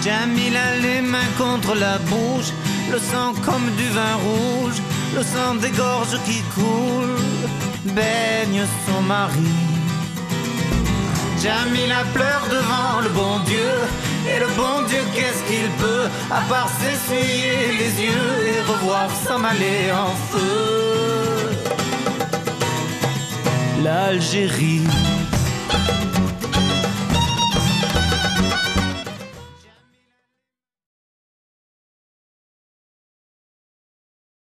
Jamila les mains contre la bouche, le sang comme du vin rouge, le sang des gorges qui coule, baigne son mari. Jamila pleure devant le bon Dieu, et le bon Dieu qu'est-ce qu'il peut, à part s'essuyer les yeux et revoir s'en aller en feu. L'Algérie